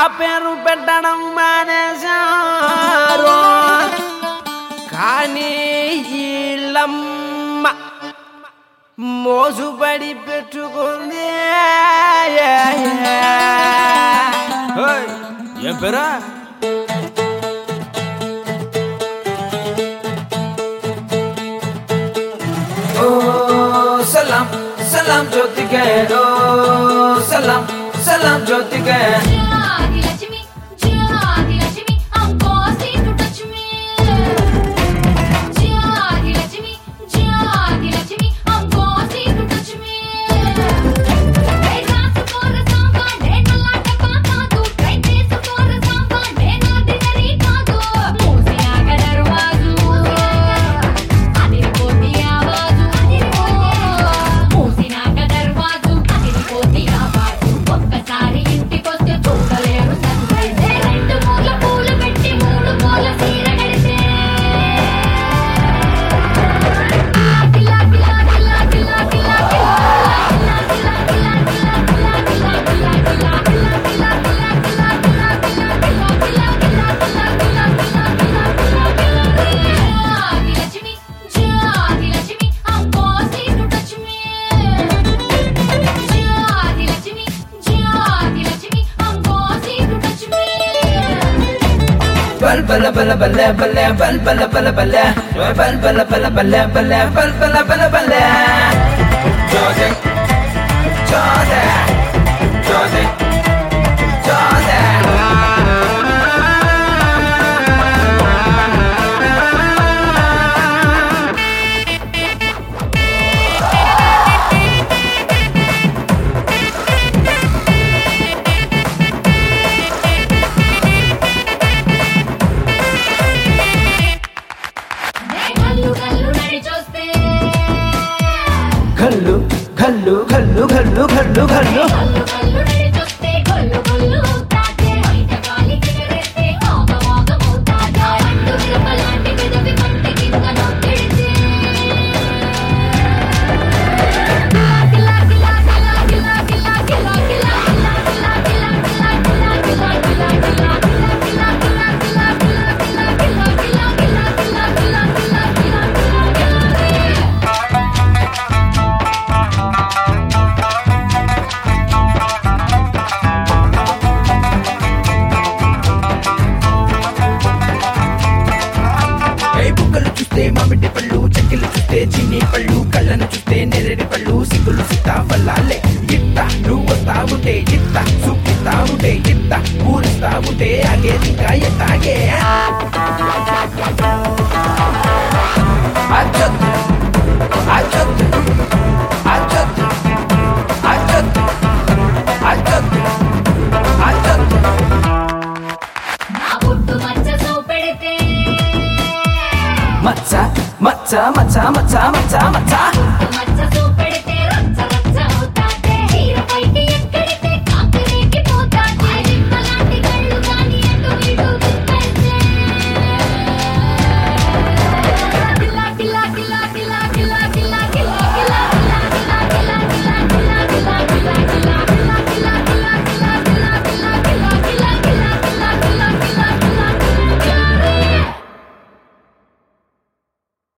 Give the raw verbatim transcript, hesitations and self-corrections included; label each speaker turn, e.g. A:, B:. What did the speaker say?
A: పేరు పెట్టడం మానేశారు. కానీ ఈళ్ళమ్మ మోసుబడి పెట్టుకుంది. ఏం పేరా? ఓ సలాం సలాం జ్యోతికే, ఓ సలాం సలాం జ్యోతికే. Bal bala bala bala bala bal bala bala bala bal bala bala bala bala bal bala bala bala. Jose, Jose, Jose, Jose. Ghallu, ghallu, ghallu, ghallu, ghallu, ghallu. మామిడి పళ్ళు, చెక్కిలు చూస్తే చిన్ని పళ్ళు, కళ్ళను చూస్తే నెరడి పళ్ళు, సిగ్గులు సీతాఫలాలే. ఇట్ట నువ్వు వస్తా ఉంటే, ఇట్ట చూపిస్తా ఉంటే, ఇట్ట ఊరిస్తా ఉంటే ఆగేది ఇంకా ఎట్టాగే. అచ్చొద్దు అచ్చొద్దు అచ్చొద్దు అచ్చొద్దు అచ్చొద్దు అచ్చొద్దు. మచ్చ మచ్చ మచ్చ మచ్చ మచ్చ మచ్చ